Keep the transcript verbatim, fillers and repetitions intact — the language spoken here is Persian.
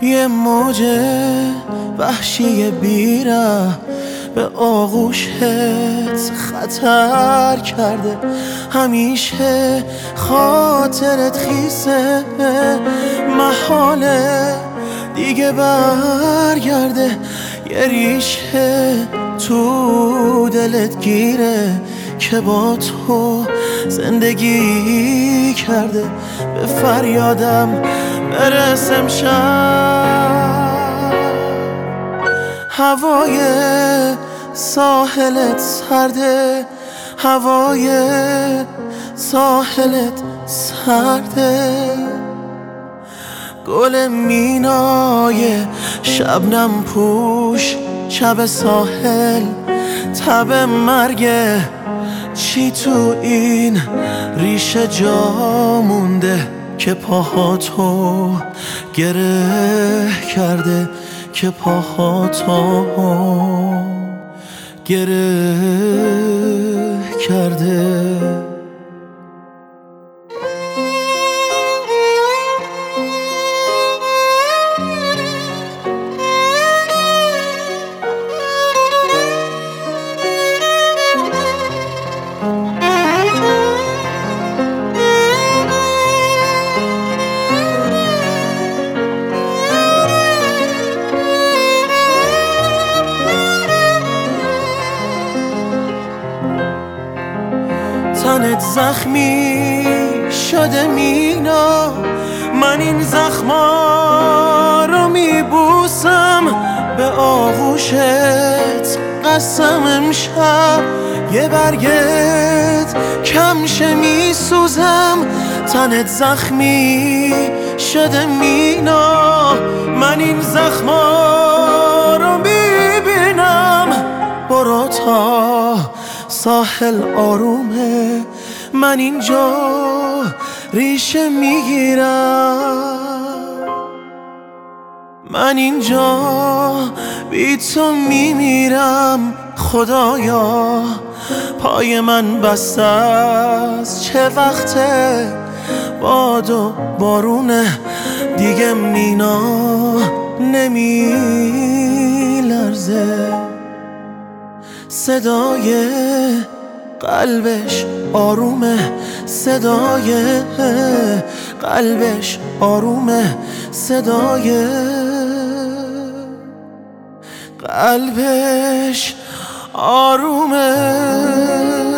یه موج وحشی بیره به آغوشت خطر کرده. همیشه خاطرت خیسه، محاله دیگه برگرده. یه ریشه تو دلت گیره که با تو زندگی کرده. به فریادم برسم شب، هوای ساحلت سرده، هوای ساحلت سرده. گل مینای شبنم پوش شب ساحل، تب مرگه چی تو این ریشه جا مونده که پاهاتو گره کرده، که پاهاتو گره کرده. تنت زخمی شده مینا، من این زخما رو میبوسم. به آغوشت قسم امشب یه برگت کمشه میسوزم. تنت زخمی شده مینا، من این زخما رو میبینم. برو تا ساحل آرومه، من اینجا ریشه میگیرم. من اینجا بی تو میمیرم. خدایا پای من بسته است، چه وقته باد و بارونه دیگه مینا نمی لرزه. صدای قلبش آرومه، صدای قلبش آرومه، صدای قلبش آرومه.